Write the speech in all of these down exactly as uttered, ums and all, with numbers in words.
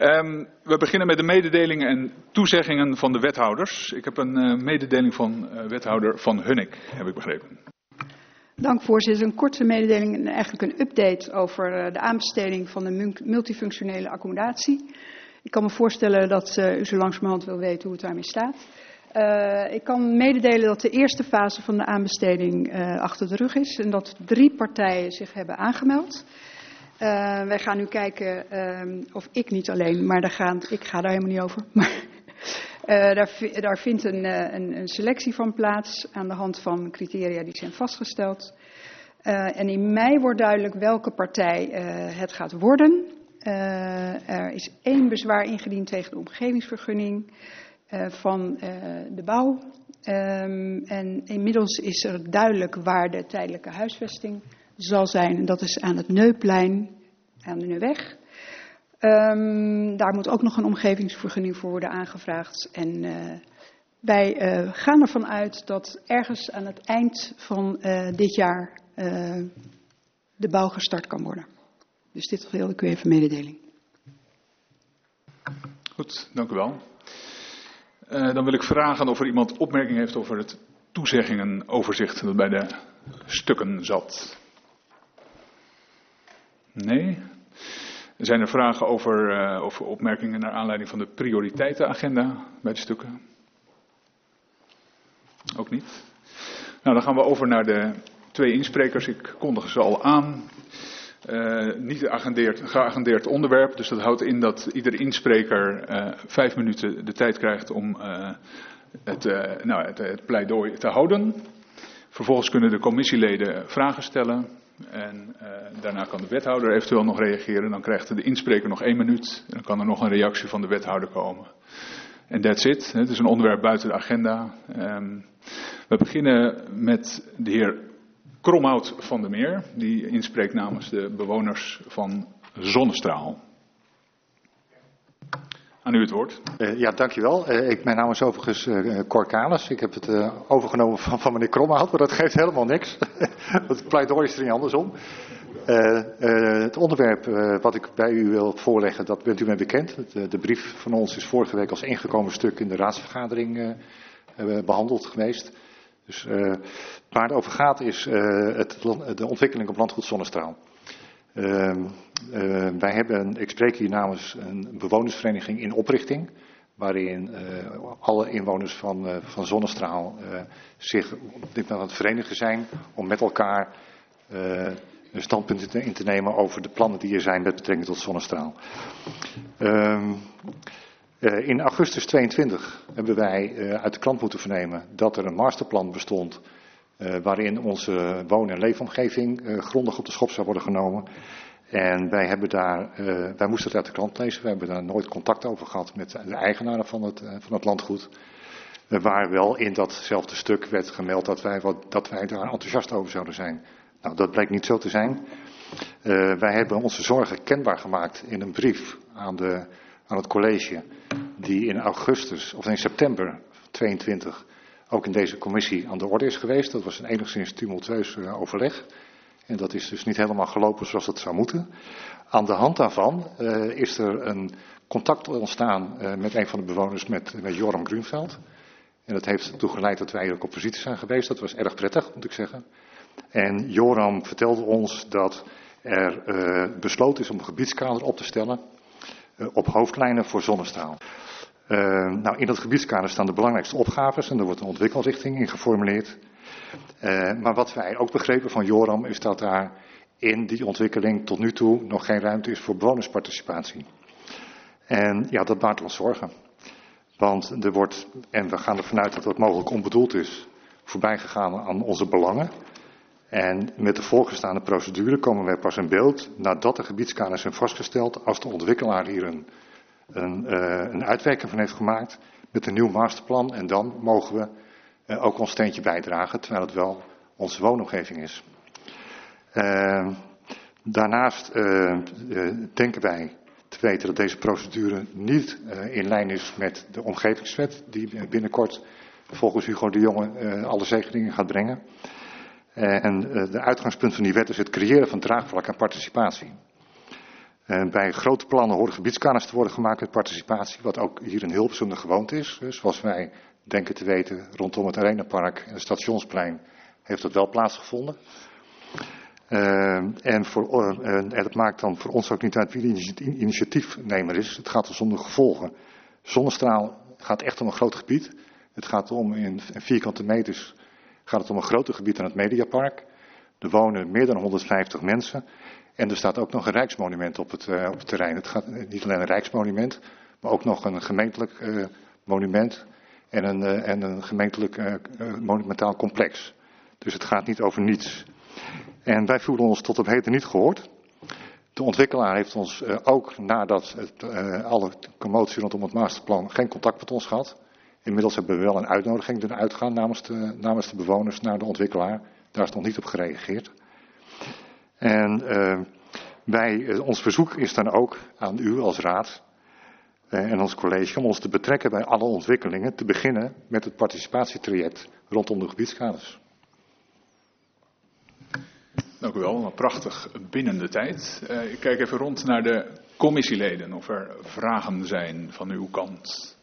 Um, we beginnen met de mededelingen en toezeggingen van de wethouders. Ik heb een uh, mededeling van uh, wethouder Van Hunnik, heb ik begrepen. Dank voorzitter. Een korte mededeling en eigenlijk een update over uh, de aanbesteding van de multifunctionele accommodatie. Ik kan me voorstellen dat uh, u zo langzamerhand wil weten hoe het daarmee staat. Uh, ik kan mededelen dat de eerste fase van de aanbesteding uh, achter de rug is en dat drie partijen zich hebben aangemeld. Uh, wij gaan nu kijken, uh, of ik niet alleen, maar daar gaan, ik ga daar helemaal niet over. Maar uh, daar, daar vindt een, een, een selectie van plaats aan de hand van criteria die zijn vastgesteld. Uh, en in mei wordt duidelijk welke partij uh, het gaat worden. Uh, er is één bezwaar ingediend tegen de omgevingsvergunning uh, van uh, de bouw. Um, en inmiddels is er duidelijk waar de tijdelijke huisvesting zal zijn. En dat is aan het Neuplein, aan de Neuweg. Um, daar moet ook nog een omgevingsvergunning voor worden aangevraagd. En uh, wij uh, gaan ervan uit dat ergens aan het eind van uh, dit jaar uh, de bouw gestart kan worden. Dus dit wilde ik u even mededeling. Goed, dank u wel. Uh, dan wil ik vragen of er iemand opmerking heeft over het toezeggingenoverzicht dat bij de stukken zat. Nee. Zijn er vragen over, uh, over opmerkingen naar aanleiding van de prioriteitenagenda bij de stukken? Ook niet. Nou, dan gaan we over naar de twee insprekers. Ik kondig ze al aan. Uh, niet geagendeerd, geagendeerd onderwerp, dus dat houdt in dat ieder inspreker uh, vijf minuten de tijd krijgt om uh, het, uh, nou, het, het pleidooi te houden. Vervolgens kunnen de commissieleden vragen stellen en uh, daarna kan de wethouder eventueel nog reageren. Dan krijgt de inspreker nog één minuut en dan kan er nog een reactie van de wethouder komen. En that's it. Het is een onderwerp buiten de agenda. Um, we beginnen met de heer Kromhout van der Meer, die inspreekt namens de bewoners van Zonnestraal. Aan u het woord. Uh, ja, dankjewel. Uh, ik, mijn naam is overigens uh, Cor Kalis. Ik heb het uh, overgenomen van, van meneer Kromhout, maar dat geeft helemaal niks. Het pleidooi is er niet andersom. Uh, uh, het onderwerp uh, wat ik bij u wil voorleggen, dat bent u mee bekend. De, de brief van ons is vorige week als ingekomen stuk in de raadsvergadering uh, uh, behandeld geweest. Dus uh, waar het over gaat is uh, het, de ontwikkeling op landgoed Zonnestraal. Uh, uh, wij hebben, ik spreek hier namens een bewonersvereniging in oprichting, waarin uh, alle inwoners van, uh, van Zonnestraal uh, zich op dit moment aan het verenigen zijn om met elkaar uh, een standpunt in te nemen over de plannen die er zijn met betrekking tot Zonnestraal. Uh, Uh, in augustus tweeëntwintig hebben wij uh, uit de krant moeten vernemen dat er een masterplan bestond uh, waarin onze woon- en leefomgeving uh, grondig op de schop zou worden genomen. En wij, hebben daar, uh, wij moesten het uit de krant lezen, we hebben daar nooit contact over gehad met de eigenaren van het, uh, van het landgoed. Uh, waar wel in datzelfde stuk werd gemeld dat wij, wat, dat wij daar enthousiast over zouden zijn. Nou, dat bleek niet zo te zijn. Uh, wij hebben onze zorgen kenbaar gemaakt in een brief aan de... aan het college, die in augustus of in september tweeëntwintig ook in deze commissie aan de orde is geweest. Dat was een enigszins tumultueus uh, overleg. En dat is dus niet helemaal gelopen zoals het zou moeten. Aan de hand daarvan uh, is er een contact ontstaan uh, met een van de bewoners, met, met Joram Grunveld. En dat heeft ertoe geleid dat wij ook op visite zijn geweest. Dat was erg prettig, moet ik zeggen. En Joram vertelde ons dat er uh, besloten is om een gebiedskader op te stellen op hoofdlijnen voor Zonnestraal. Uh, nou, in dat gebiedskader staan de belangrijkste opgaves en er wordt een ontwikkelrichting in geformuleerd. Uh, maar wat wij ook begrepen van Joram is dat daar in die ontwikkeling tot nu toe nog geen ruimte is voor bewonersparticipatie. En ja, dat baart ons zorgen. Want er wordt, en we gaan ervan uit dat dat mogelijk onbedoeld is, voorbij gegaan aan onze belangen. En met de voorgestaande procedure komen wij pas in beeld nadat de gebiedskaders zijn vastgesteld, als de ontwikkelaar hier een, een, uh, een uitwerking van heeft gemaakt met een nieuw masterplan. En dan mogen we uh, ook ons steentje bijdragen, terwijl het wel onze woonomgeving is. Uh, daarnaast uh, uh, denken wij te weten dat deze procedure niet uh, in lijn is met de omgevingswet, die binnenkort volgens Hugo de Jonge uh, alle zegeningen gaat brengen. En de uitgangspunt van die wet is het creëren van draagvlak en participatie. Uh, bij grote plannen horen gebiedskaders te worden gemaakt met participatie, wat ook hier in Hilversum de gewoonte is. Dus zoals wij denken te weten, rondom het Arenapark en het Stationsplein heeft dat wel plaatsgevonden. Uh, en, voor, uh, en het maakt dan voor ons ook niet uit wie de initiatiefnemer is. Het gaat dus om de gevolgen. Zonnestraal gaat echt om een groot gebied. Het gaat om in vierkante meters gaat het om een groter gebied aan het Mediapark. Er wonen meer dan honderdvijftig mensen. En er staat ook nog een rijksmonument op het, uh, op het terrein. Het gaat niet alleen een rijksmonument, maar ook nog een gemeentelijk uh, monument en een, uh, en een gemeentelijk uh, uh, monumentaal complex. Dus het gaat niet over niets. En wij voelen ons tot op heden niet gehoord. De ontwikkelaar heeft ons uh, ook nadat het, uh, alle commotie rondom het masterplan geen contact met ons gehad. Inmiddels hebben we wel een uitnodiging doen uitgaan namens de, namens de bewoners naar de ontwikkelaar. Daar is nog niet op gereageerd. En uh, wij, uh, ons verzoek is dan ook aan u als raad uh, en ons college om ons te betrekken bij alle ontwikkelingen. Te beginnen met het participatietraject rondom de gebiedskaders. Dank u wel, prachtig binnen de tijd. Uh, ik kijk even rond naar de commissieleden of er vragen zijn van uw kant.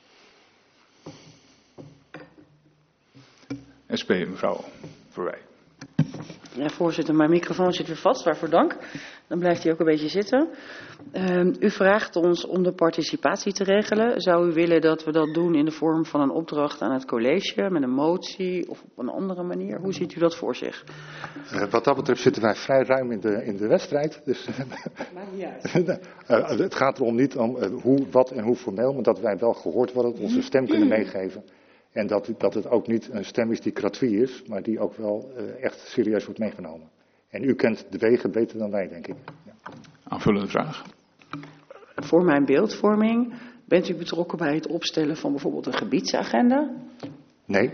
S P, mevrouw Verwij. Ja, voorzitter, mijn microfoon zit weer vast, waarvoor dank. Dan blijft hij ook een beetje zitten. Uh, u vraagt ons om de participatie te regelen. Zou u willen dat we dat doen in de vorm van een opdracht aan het college, met een motie of op een andere manier? Hoe ziet u dat voor zich? Uh, wat dat betreft zitten wij vrij ruim in de, in de wedstrijd. Dus, Maakt niet uit. uh, het gaat erom niet om uh, hoe, wat en hoe formeel, maar dat wij wel gehoord worden, onze stem kunnen meegeven. En dat, dat het ook niet een stem is die gratuit is, maar die ook wel uh, echt serieus wordt meegenomen. En u kent de wegen beter dan wij, denk ik. Ja. Aanvullende vraag. Voor mijn beeldvorming, bent u betrokken bij het opstellen van bijvoorbeeld een gebiedsagenda? Nee.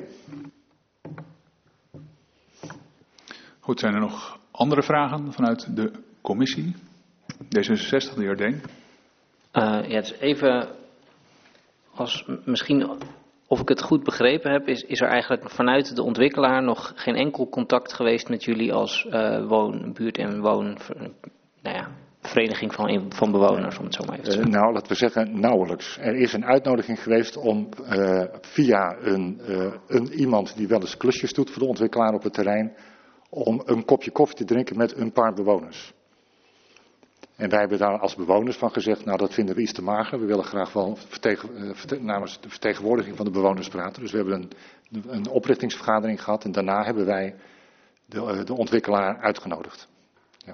Goed, zijn er nog andere vragen vanuit de commissie? D zesenzestig, de heer Deen. Uh, ja, het is even, als misschien... Of ik het goed begrepen heb, is, is er eigenlijk vanuit de ontwikkelaar nog geen enkel contact geweest met jullie als uh, woon, buurt- en woon, nou ja, vereniging van, van bewoners, om het zo maar even te zeggen. Uh, nou, laten we zeggen nauwelijks. Er is een uitnodiging geweest om uh, via een, uh, een iemand die wel eens klusjes doet voor de ontwikkelaar op het terrein, om een kopje koffie te drinken met een paar bewoners. En wij hebben daar als bewoners van gezegd, nou dat vinden we iets te mager. We willen graag wel vertegen, uh, verte, namens de vertegenwoordiging van de bewoners praten. Dus we hebben een, een oprichtingsvergadering gehad en daarna hebben wij de, uh, de ontwikkelaar uitgenodigd. Ja.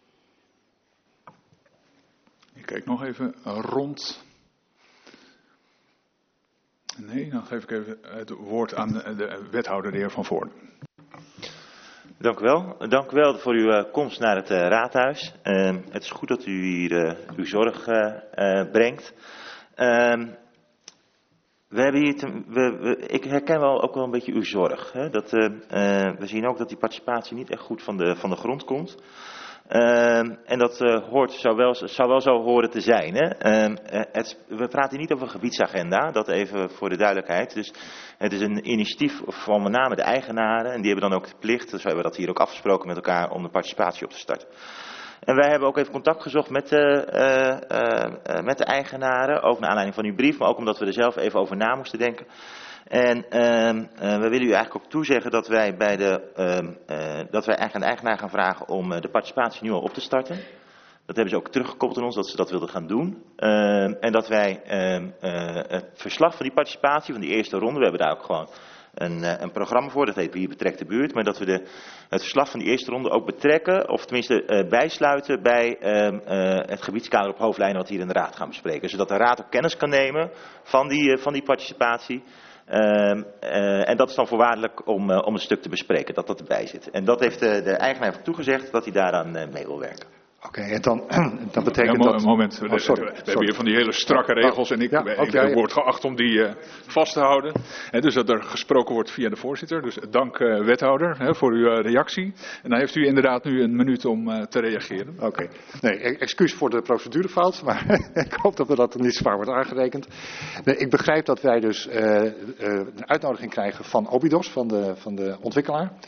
Ik kijk nog even rond. Nee, dan geef ik even het woord aan de, de wethouder, de heer Van Voorden. Dank u wel. Dank u wel voor uw uh, komst naar het uh, raadhuis. Uh, het is goed dat u hier uh, uw zorg uh, uh, brengt. Uh, we hebben hier te, we, we, ik herken wel ook wel een beetje uw zorg. Hè? Dat, uh, uh, we zien ook dat die participatie niet echt goed van de, van de grond komt. Uh, en dat uh, hoort, zou, wel, zou wel zo horen te zijn. Hè? Uh, het, we praten hier niet over een gebiedsagenda, dat even voor de duidelijkheid. Dus het is een initiatief van met name de eigenaren. En die hebben dan ook de plicht, dus we hebben dat hier ook afgesproken met elkaar, om de participatie op te starten. En wij hebben ook even contact gezocht met de, uh, uh, uh, met de eigenaren, ook naar aanleiding van uw brief, maar ook omdat we er zelf even over na moesten denken. En uh, uh, we willen u eigenlijk ook toezeggen dat wij, bij de, uh, uh, dat wij eigenlijk aan de eigenaar gaan vragen om uh, de participatie nu al op te starten. Dat hebben ze ook teruggekoppeld aan ons, dat ze dat wilden gaan doen. Uh, en dat wij uh, uh, het verslag van die participatie, van die eerste ronde, we hebben daar ook gewoon een, uh, een programma voor, dat heet Hier Betrekt de Buurt. Maar dat we de, het verslag van die eerste ronde ook betrekken, of tenminste uh, bijsluiten bij uh, uh, het gebiedskader op hoofdlijnen wat hier in de raad gaan bespreken. Zodat de raad ook kennis kan nemen van die, uh, van die participatie. Uh, uh, en dat is dan voorwaardelijk om, uh, om een stuk te bespreken, dat dat erbij zit. En dat heeft de, de eigenaar toegezegd dat hij daaraan uh, mee wil werken. Oké, okay, en dan, dan betekent ja, dat... moment, oh, sorry, we hebben hier van die hele strakke regels en ik, ja, ik okay, word geacht om die uh, vast te houden. He, dus dat er gesproken wordt via de voorzitter. Dus dank uh, wethouder he, voor uw uh, reactie. En dan heeft u inderdaad nu een minuut om uh, te reageren. Oké, okay. Nee, excuus voor de procedurefout, maar ik hoop dat we dat niet zwaar wordt aangerekend. Nee, ik begrijp dat wij dus uh, uh, een uitnodiging krijgen van Obidos, van de, van de ontwikkelaar.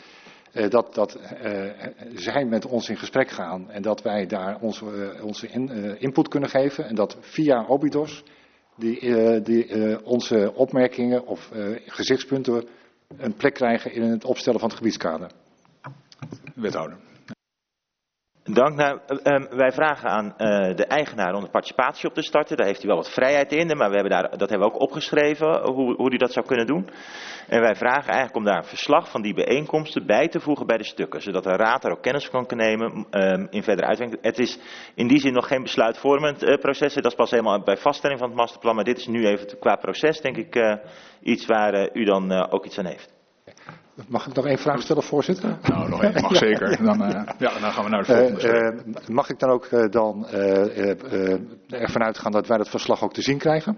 Uh, dat dat uh, zij met ons in gesprek gaan en dat wij daar onze, uh, onze in, uh, input kunnen geven. En dat via Obidos die, uh, die uh, onze opmerkingen of uh, gezichtspunten een plek krijgen in het opstellen van het gebiedskader. Wethouder. Dank. Nou, uh, wij vragen aan uh, de eigenaar om de participatie op te starten. Daar heeft hij wel wat vrijheid in, maar we hebben daar, dat hebben we ook opgeschreven, hoe, hoe hij dat zou kunnen doen. En wij vragen eigenlijk om daar een verslag van die bijeenkomsten bij te voegen bij de stukken, zodat de raad daar ook kennis van kan nemen um, in verdere uitwerking. Het is in die zin nog geen besluitvormend uh, proces, dat is pas helemaal bij vaststelling van het masterplan, maar dit is nu even qua proces, denk ik, uh, iets waar uh, u dan uh, ook iets aan heeft. Mag ik nog één vraag stellen, voorzitter? Nou, nog één, mag zeker. Dan, uh, ja, dan gaan we naar de volgende. Uh, uh, mag ik dan ook uh, dan uh, uh, uh, ervan uitgaan dat wij dat verslag ook te zien krijgen?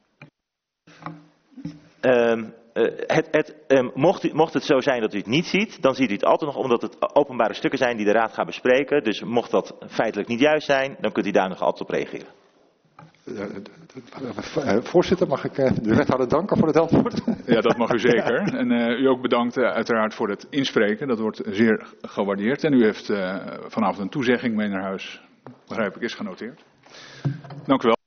Um, uh, het, het, um, mocht, mocht het zo zijn dat u het niet ziet, dan ziet u het altijd nog, omdat het openbare stukken zijn die de raad gaat bespreken. Dus mocht dat feitelijk niet juist zijn, dan kunt u daar nog altijd op reageren. Uh, uh, voorzitter, mag ik uh, de wethouder danken voor het antwoord? Ja, dat mag u zeker. En uh, u ook bedankt uh, uiteraard voor het inspreken. Dat wordt zeer gewaardeerd. En u heeft uh, vanavond een toezegging mee naar huis. Begrijp ik, is genoteerd. Dank u wel.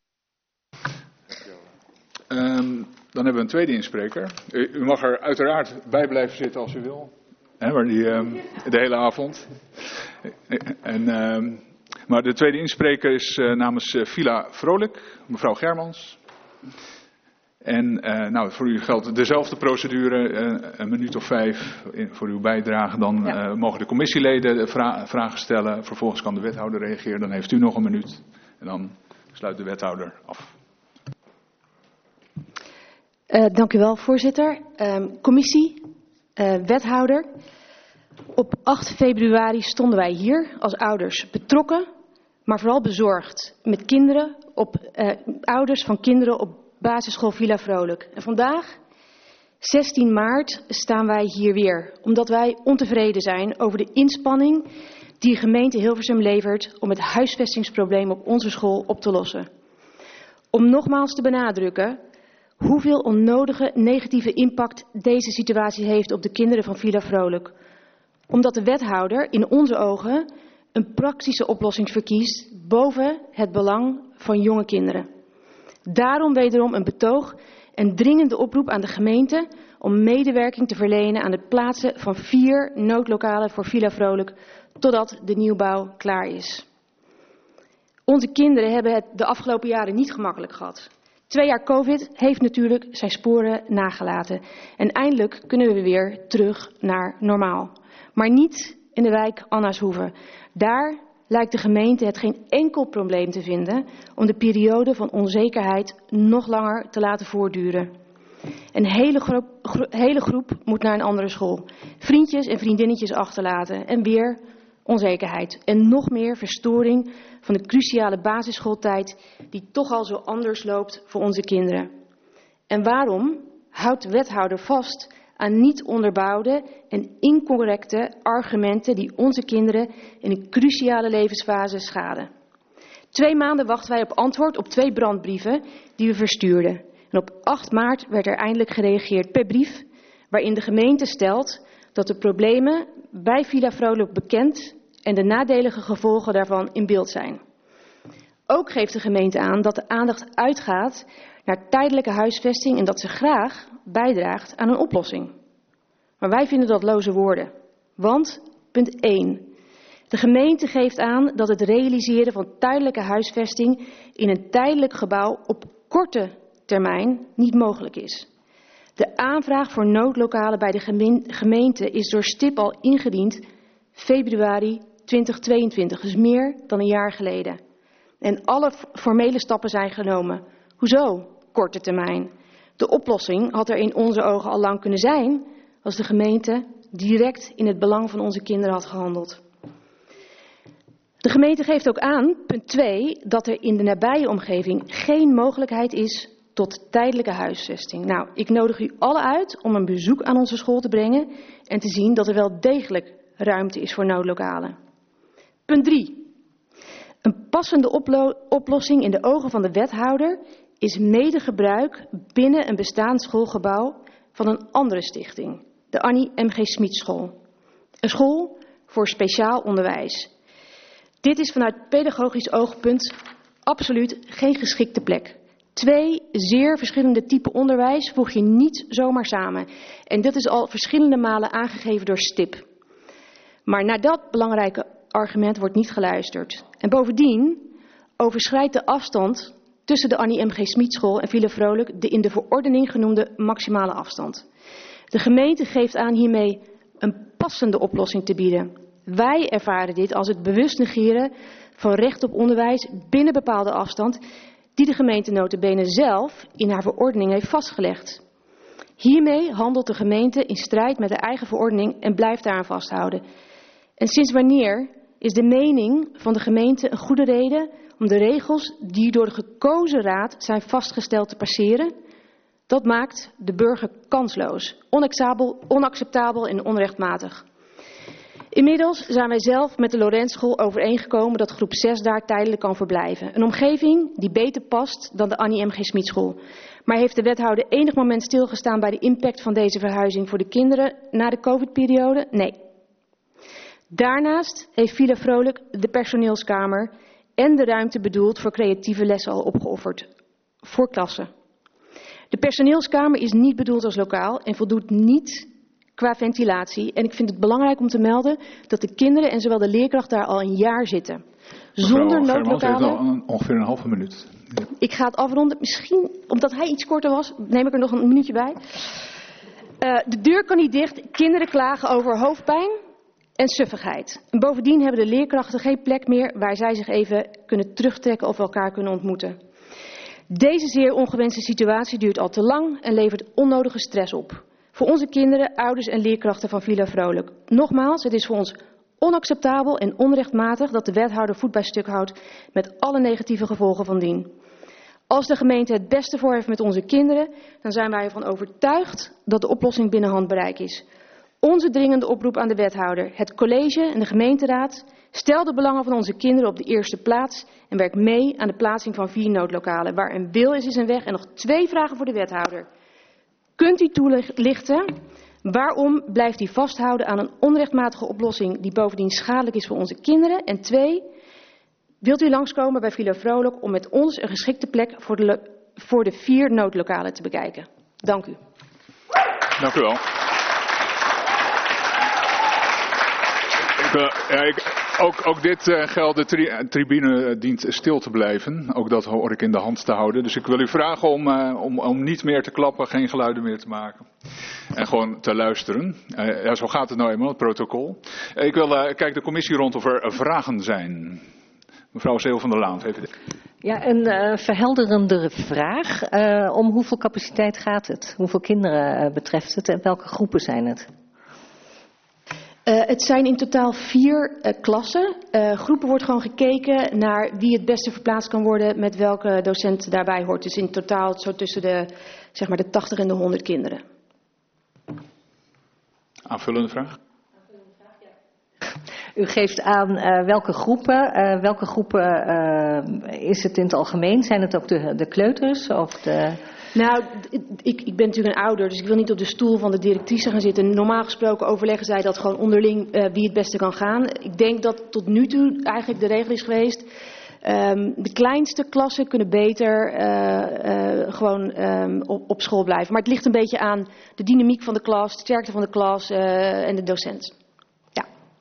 Um, dan hebben we een tweede inspreker. U, u mag er uiteraard bij blijven zitten als u wil. Hè, maar die, um, de hele avond. En... Um, Maar de tweede inspreker is uh, namens uh, Villa Vrolijk, mevrouw Germans. En uh, nou, voor u geldt dezelfde procedure, uh, een minuut of vijf in, voor uw bijdrage. Dan ja. uh, mogen de commissieleden vra- vragen stellen, vervolgens kan de wethouder reageren. Dan heeft u nog een minuut en dan sluit de wethouder af. Uh, dank u wel, voorzitter. Um, commissie, uh, wethouder. Op acht februari stonden wij hier als ouders betrokken, maar vooral bezorgd met kinderen op, uh, ouders van kinderen op basisschool Villa Vrolijk. En vandaag, zestien maart, staan wij hier weer, omdat wij ontevreden zijn over de inspanning die gemeente Hilversum levert om het huisvestingsprobleem op onze school op te lossen. Om nogmaals te benadrukken hoeveel onnodige negatieve impact deze situatie heeft op de kinderen van Villa Vrolijk. Omdat de wethouder in onze ogen een praktische oplossing verkiest boven het belang van jonge kinderen. Daarom wederom een betoog en dringende oproep aan de gemeente om medewerking te verlenen aan het plaatsen van vier noodlokalen voor Villa Vrolijk totdat de nieuwbouw klaar is. Onze kinderen hebben het de afgelopen jaren niet gemakkelijk gehad. Twee jaar COVID heeft natuurlijk zijn sporen nagelaten en eindelijk kunnen we weer terug naar normaal. Maar niet in de wijk Annashoeve. Daar lijkt de gemeente het geen enkel probleem te vinden om de periode van onzekerheid nog langer te laten voortduren. Een hele groep, gro- hele groep moet naar een andere school. Vriendjes en vriendinnetjes achterlaten en weer onzekerheid. En nog meer verstoring van de cruciale basisschooltijd die toch al zo anders loopt voor onze kinderen. En waarom houdt de wethouder vast aan niet onderbouwde en incorrecte argumenten die onze kinderen in een cruciale levensfase schaden? Twee maanden wachten wij op antwoord op twee brandbrieven die we verstuurden. En op acht maart werd er eindelijk gereageerd per brief waarin de gemeente stelt dat de problemen bij Villa Vrolijk bekend en de nadelige gevolgen daarvan in beeld zijn. Ook geeft de gemeente aan dat de aandacht uitgaat naar tijdelijke huisvesting en dat ze graag bijdraagt aan een oplossing. Maar wij vinden dat loze woorden. Want, punt één. De gemeente geeft aan dat het realiseren van tijdelijke huisvesting in een tijdelijk gebouw op korte termijn niet mogelijk is. De aanvraag voor noodlokalen bij de gemeente is door Stip al ingediend februari tweeduizend tweeëntwintig, dus meer dan een jaar geleden. En alle formele stappen zijn genomen. Hoezo korte termijn? De oplossing had er in onze ogen al lang kunnen zijn als de gemeente direct in het belang van onze kinderen had gehandeld. De gemeente geeft ook aan, punt twee, dat er in de nabije omgeving geen mogelijkheid is tot tijdelijke huisvesting. Nou, ik nodig u alle uit om een bezoek aan onze school te brengen en te zien dat er wel degelijk ruimte is voor noodlokalen. Punt drie. Een passende oplo- oplossing in de ogen van de wethouder is medegebruik binnen een bestaand schoolgebouw van een andere stichting, de Annie M G Smit School. Een school voor speciaal onderwijs. Dit is vanuit pedagogisch oogpunt absoluut geen geschikte plek. Twee zeer verschillende typen onderwijs voeg je niet zomaar samen. En dat is al verschillende malen aangegeven door STIP. Maar naar dat belangrijke argument wordt niet geluisterd. En bovendien overschrijdt de afstand tussen de Annie M G Smitschool en Villa Vrolijk de in de verordening genoemde maximale afstand. De gemeente geeft aan hiermee een passende oplossing te bieden. Wij ervaren dit als het bewust negeren van recht op onderwijs binnen bepaalde afstand die de gemeente nota bene zelf in haar verordening heeft vastgelegd. Hiermee handelt de gemeente in strijd met de eigen verordening en blijft daaraan vasthouden. En sinds wanneer is de mening van de gemeente een goede reden om de regels die door de gekozen raad zijn vastgesteld te passeren? Dat maakt de burger kansloos, onacceptabel, onacceptabel en onrechtmatig. Inmiddels zijn wij zelf met de Lorenzschool overeengekomen dat groep zes daar tijdelijk kan verblijven. Een omgeving die beter past dan de Annie M G Smitschool. Maar heeft de wethouder enig moment stilgestaan bij de impact van deze verhuizing voor de kinderen na de COVID-periode? Nee. Daarnaast heeft Villa Vrolijk de personeelskamer en de ruimte bedoeld voor creatieve lessen al opgeofferd. Voor klassen. De personeelskamer is niet bedoeld als lokaal en voldoet niet qua ventilatie. En ik vind het belangrijk om te melden dat de kinderen en zowel de leerkracht daar al een jaar zitten. Zonder noodlokalen. Ongeveer een halve minuut. Ja. Ik ga het afronden. Misschien, omdat hij iets korter was, neem ik er nog een minuutje bij. Uh, de deur kan niet dicht. Kinderen klagen over hoofdpijn en suffigheid. En bovendien hebben de leerkrachten geen plek meer waar zij zich even kunnen terugtrekken of elkaar kunnen ontmoeten. Deze zeer ongewenste situatie duurt al te lang en levert onnodige stress op. Voor onze kinderen, ouders en leerkrachten van Villa Vrolijk. Nogmaals, het is voor ons onacceptabel en onrechtmatig dat de wethouder voet bij stuk houdt met alle negatieve gevolgen van dien. Als de gemeente het beste voor heeft met onze kinderen, dan zijn wij ervan overtuigd dat de oplossing binnen handbereik is. Onze dringende oproep aan de wethouder, het college en de gemeenteraad, stel de belangen van onze kinderen op de eerste plaats en werk mee aan de plaatsing van vier noodlokalen. Waar een wil is, is een weg. En nog twee vragen voor de wethouder. Kunt u toelichten waarom blijft u vasthouden aan een onrechtmatige oplossing die bovendien schadelijk is voor onze kinderen? En twee, wilt u langskomen bij Villa Vrolijk om met ons een geschikte plek voor de, voor de vier noodlokalen te bekijken? Dank u. Dank u wel. Ik, uh, ja, ik, ook, ook dit uh, geldt, de tri tribune dient stil te blijven. Ook dat hoor ik in de hand te houden. Dus ik wil u vragen om, uh, om, om niet meer te klappen, geen geluiden meer te maken. En gewoon te luisteren. Uh, ja, zo gaat het nou eenmaal, het protocol. Uh, ik wil, uh, kijk de commissie rond of er uh, vragen zijn. Mevrouw Zeel van der Laan, V V D. Ja, een uh, verhelderende vraag. Uh, om hoeveel capaciteit gaat het? Hoeveel kinderen uh, betreft het en welke groepen zijn het? Uh, het zijn in totaal vier uh, klassen. Uh, groepen wordt gewoon gekeken naar wie het beste verplaatst kan worden met welke docent daarbij hoort. Dus in totaal zo tussen de, zeg maar de tachtig en de honderd kinderen. Aanvullende vraag? U geeft aan uh, welke groepen. Uh, welke groepen uh, is het in het algemeen? Zijn het ook de, de kleuters of de... Nou, ik, ik ben natuurlijk een ouder, dus ik wil niet op de stoel van de directrice gaan zitten. Normaal gesproken overleggen zij dat gewoon onderling uh, wie het beste kan gaan. Ik denk dat tot nu toe eigenlijk de regel is geweest. Um, de kleinste klassen kunnen beter uh, uh, gewoon um, op, op school blijven. Maar het ligt een beetje aan de dynamiek van de klas, de sterkte van de klas uh, en de docent. Ja.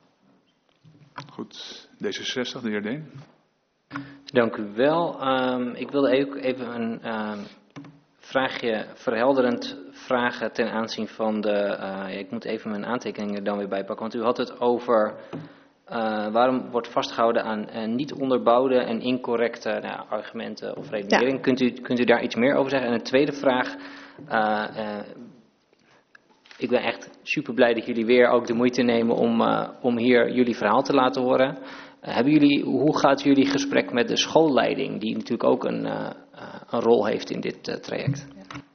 Goed, D zesenzestig, de heer Deen. Dank u wel. Um, ik wilde ook even een... Um, vraagje verhelderend vragen ten aanzien van de... Uh, ja, ik moet even mijn aantekeningen dan weer bijpakken. Want u had het over uh, waarom wordt vastgehouden aan uh, niet onderbouwde en incorrecte nou, argumenten of redenering. Ja. Kunt u, kunt u daar iets meer over zeggen? En een tweede vraag. Uh, uh, ik ben echt super blij dat jullie weer ook de moeite nemen om, uh, om hier jullie verhaal te laten horen. Uh, hebben jullie, hoe gaat jullie gesprek met de schoolleiding, die natuurlijk ook een... Uh, een rol heeft in dit uh, traject?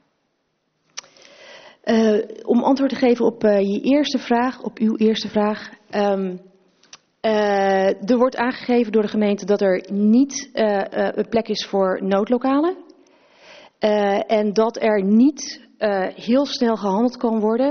Uh, om antwoord te geven op uh, je eerste vraag, op uw eerste vraag. Um, uh, er wordt aangegeven door de gemeente dat er niet uh, uh, een plek is voor noodlokalen. Uh, en dat er niet uh, heel snel gehandeld kan worden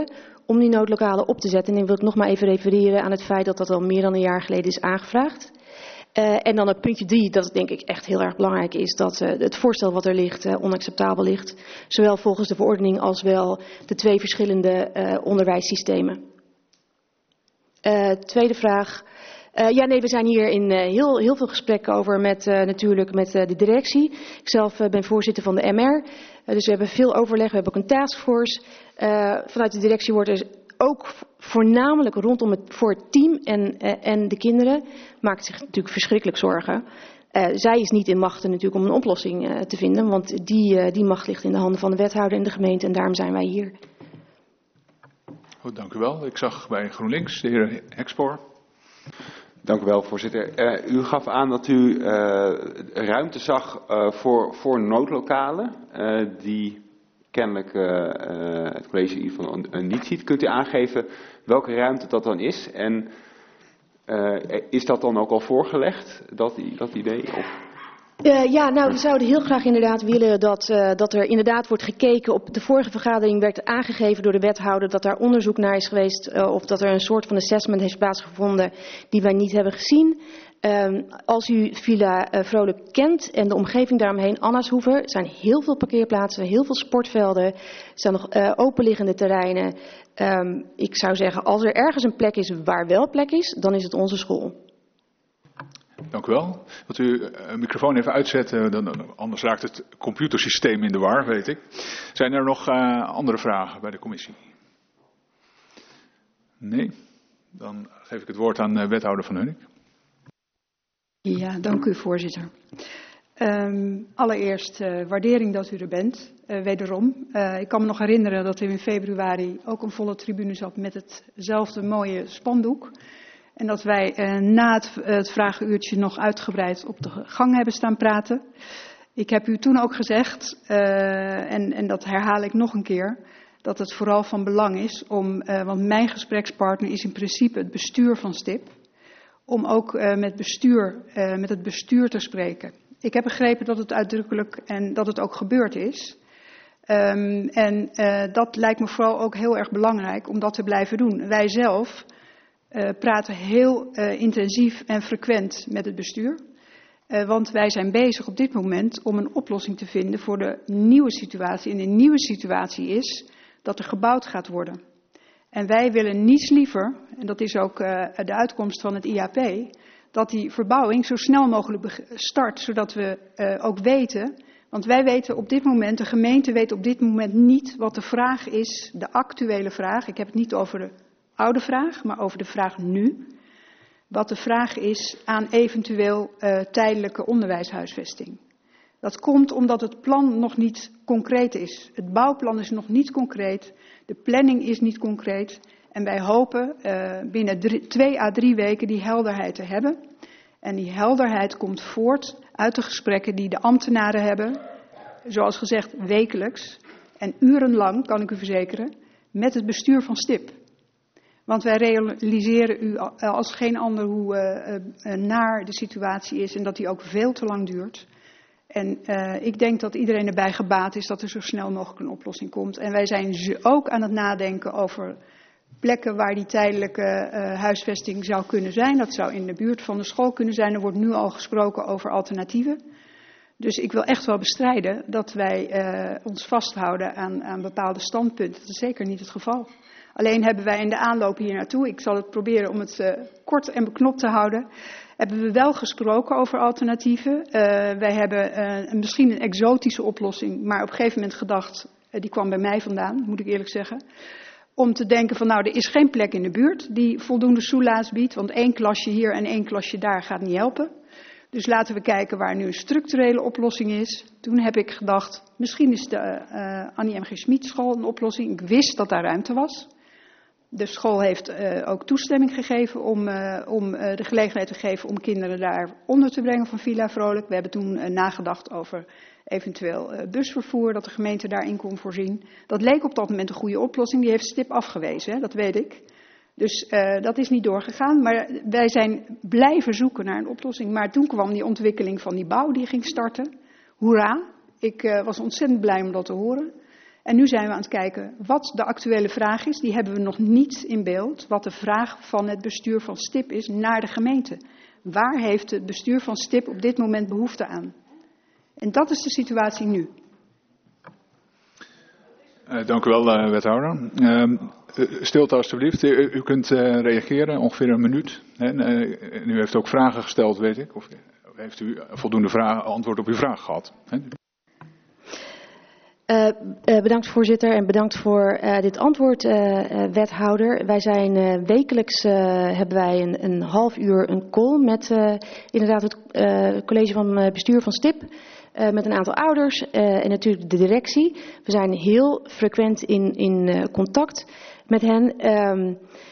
om die noodlokalen op te zetten. En dan wil ik nog maar even refereren aan het feit dat dat al meer dan een jaar geleden is aangevraagd. Uh, en dan het puntje drie, dat denk ik echt heel erg belangrijk is, dat uh, het voorstel wat er ligt uh, onacceptabel ligt. Zowel volgens de verordening als wel de twee verschillende uh, onderwijssystemen. Uh, tweede vraag. Uh, ja, nee, we zijn hier in uh, heel, heel veel gesprekken over met uh, natuurlijk met uh, de directie. Ik zelf uh, ben voorzitter van de M R. Uh, dus we hebben veel overleg, we hebben ook een taskforce. Uh, vanuit de directie wordt er ook voornamelijk rondom het, voor het team en, uh, en de kinderen maakt zich natuurlijk verschrikkelijk zorgen. Uh, zij is niet in machten natuurlijk om een oplossing uh, te vinden, want die, uh, die macht ligt in de handen van de wethouder en de gemeente en daarom zijn wij hier. Goed, dank u wel. Ik zag bij GroenLinks de heer Hexpoor. Dank u wel, voorzitter. Uh, u gaf aan dat u uh, ruimte zag uh, voor, voor noodlokalen uh, die kennelijk uh, uh, het college in ieder geval uh, niet ziet. Kunt u aangeven welke ruimte dat dan is? En uh, is dat dan ook al voorgelegd, dat, dat idee? Of... Uh, ja, nou, we zouden heel graag inderdaad willen dat, uh, dat er inderdaad wordt gekeken. Op de vorige vergadering werd aangegeven door de wethouder dat daar onderzoek naar is geweest. Uh, of dat er een soort van assessment heeft plaatsgevonden die wij niet hebben gezien. Um, als u Villa uh, Vrolijk kent en de omgeving daaromheen, Annashoeve, er zijn heel veel parkeerplaatsen, heel veel sportvelden. Er zijn nog uh, openliggende terreinen. Um, ik zou zeggen, als er ergens een plek is waar wel plek is, dan is het onze school. Dank u wel. Wilt u een microfoon even uitzetten, dan, anders raakt het computersysteem in de war, weet ik. Zijn er nog uh, andere vragen bij de commissie? Nee? Dan geef ik het woord aan uh, wethouder Van Hunnik. Ja, dank u voorzitter. Um, allereerst uh, waardering dat u er bent, uh, wederom. Uh, ik kan me nog herinneren dat er in februari ook een volle tribune zat met hetzelfde mooie spandoek. En dat wij uh, na het, uh, het vragenuurtje nog uitgebreid op de gang hebben staan praten. Ik heb u toen ook gezegd, uh, en, en dat herhaal ik nog een keer, dat het vooral van belang is om, uh, want mijn gesprekspartner is in principe het bestuur van STIP, om ook uh, met, bestuur, uh, met het bestuur te spreken. Ik heb begrepen dat het uitdrukkelijk en dat het ook gebeurd is. Um, en uh, dat lijkt me vooral ook heel erg belangrijk om dat te blijven doen. Wij zelf uh, praten heel uh, intensief en frequent met het bestuur. Uh, want wij zijn bezig op dit moment om een oplossing te vinden voor de nieuwe situatie. En de nieuwe situatie is dat er gebouwd gaat worden. En wij willen niets liever, en dat is ook uh, de uitkomst van het I A P, dat die verbouwing zo snel mogelijk start, zodat we uh, ook weten, want wij weten op dit moment, de gemeente weet op dit moment niet wat de vraag is, de actuele vraag. Ik heb het niet over de oude vraag, maar over de vraag nu. Wat de vraag is aan eventueel uh, tijdelijke onderwijshuisvesting. Dat komt omdat het plan nog niet concreet is. Het bouwplan is nog niet concreet, de planning is niet concreet. En wij hopen uh, binnen drie, twee à drie weken die helderheid te hebben. En die helderheid komt voort uit de gesprekken die de ambtenaren hebben. Zoals gezegd wekelijks en urenlang, kan ik u verzekeren, met het bestuur van STIP. Want wij realiseren u als geen ander hoe uh, uh, naar de situatie is en dat die ook veel te lang duurt. En uh, ik denk dat iedereen erbij gebaat is dat er zo snel mogelijk een oplossing komt. En wij zijn ook aan het nadenken over plekken waar die tijdelijke uh, huisvesting zou kunnen zijn. Dat zou in de buurt van de school kunnen zijn. Er wordt nu al gesproken over alternatieven. Dus ik wil echt wel bestrijden dat wij uh, ons vasthouden aan, aan bepaalde standpunten. Dat is zeker niet het geval. Alleen hebben wij in de aanloop hier naartoe, ik zal het proberen om het uh, kort en beknopt te houden, hebben we wel gesproken over alternatieven. Uh, wij hebben uh, misschien een exotische oplossing, maar op een gegeven moment gedacht, uh, die kwam bij mij vandaan, moet ik eerlijk zeggen. Om te denken van nou, er is geen plek in de buurt die voldoende soelaas biedt, want één klasje hier en één klasje daar gaat niet helpen. Dus laten we kijken waar nu een structurele oplossing is. Toen heb ik gedacht, misschien is de uh, Annie M G Schmid school een oplossing. Ik wist dat daar ruimte was. De school heeft uh, ook toestemming gegeven om, uh, om uh, de gelegenheid te geven om kinderen daar onder te brengen van Villa Vrolijk. We hebben toen uh, nagedacht over eventueel uh, busvervoer, dat de gemeente daarin kon voorzien. Dat leek op dat moment een goede oplossing, die heeft STIP afgewezen, hè, dat weet ik. Dus uh, dat is niet doorgegaan, maar wij zijn blijven zoeken naar een oplossing. Maar toen kwam die ontwikkeling van die bouw die ging starten. Hoera, ik uh, was ontzettend blij om dat te horen. En nu zijn we aan het kijken wat de actuele vraag is. Die hebben we nog niet in beeld. Wat de vraag van het bestuur van STIP is naar de gemeente. Waar heeft het bestuur van STIP op dit moment behoefte aan? En dat is de situatie nu. Uh, dank u wel, uh, wethouder. Uh, stilte alstublieft. U, u kunt uh, reageren, ongeveer een minuut. En, uh, u heeft ook vragen gesteld, weet ik. Of heeft u voldoende vragen, antwoord op uw vraag gehad? Hè? Uh, uh, bedankt voorzitter en bedankt voor uh, dit antwoord, uh, uh, wethouder. Wij zijn uh, wekelijks uh, hebben wij een, een half uur een call met uh, inderdaad het uh, college van uh, bestuur van STIP. Uh, met een aantal ouders uh, en natuurlijk de directie. We zijn heel frequent in, in uh, contact met hen. Um,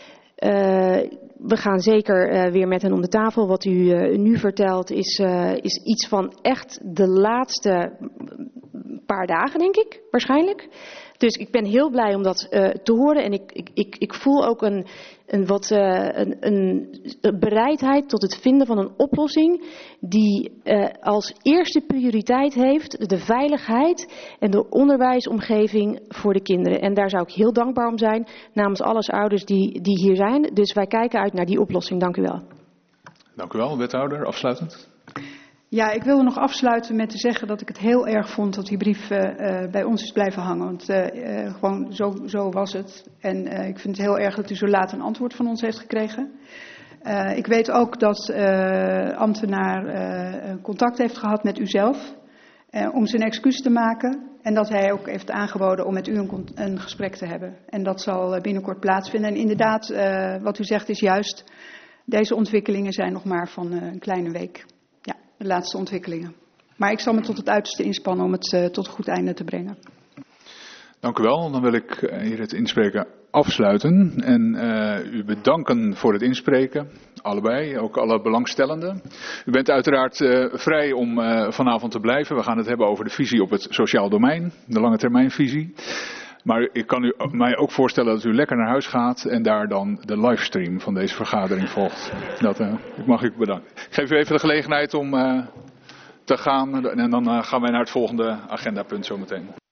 uh, we gaan zeker uh, weer met hen om de tafel. Wat u uh, nu vertelt is, uh, is iets van echt de laatste paar dagen, denk ik, waarschijnlijk. Dus ik ben heel blij om dat uh, te horen. En ik, ik, ik, ik voel ook een, een, wat, uh, een, een, een bereidheid tot het vinden van een oplossing die uh, als eerste prioriteit heeft de veiligheid en de onderwijsomgeving voor de kinderen. En daar zou ik heel dankbaar om zijn namens alle ouders die, die hier zijn. Dus wij kijken uit naar die oplossing. Dank u wel. Dank u wel, wethouder. Afsluitend. Ja, ik wilde nog afsluiten met te zeggen dat ik het heel erg vond dat die brief uh, uh, bij ons is blijven hangen. Want uh, uh, gewoon zo, zo was het. En uh, ik vind het heel erg dat u zo laat een antwoord van ons heeft gekregen. Uh, ik weet ook dat uh, ambtenaar uh, contact heeft gehad met uzelf uh, om zijn excuus te maken. En dat hij ook heeft aangeboden om met u een, een gesprek te hebben. En dat zal binnenkort plaatsvinden. En inderdaad, uh, wat u zegt is juist, deze ontwikkelingen zijn nog maar van uh, een kleine week. De laatste ontwikkelingen. Maar ik zal me tot het uiterste inspannen om het uh, tot een goed einde te brengen. Dank u wel. Dan wil ik uh, hier het inspreken afsluiten. En uh, u bedanken voor het inspreken. Allebei, ook alle belangstellenden. U bent uiteraard uh, vrij om uh, vanavond te blijven. We gaan het hebben over de visie op het sociaal domein. De lange termijnvisie. Maar ik kan u, mij ook voorstellen dat u lekker naar huis gaat en daar dan de livestream van deze vergadering volgt. Dat, uh, ik mag u bedanken. Ik geef u even de gelegenheid om uh, te gaan en dan uh, gaan wij naar het volgende agendapunt zometeen.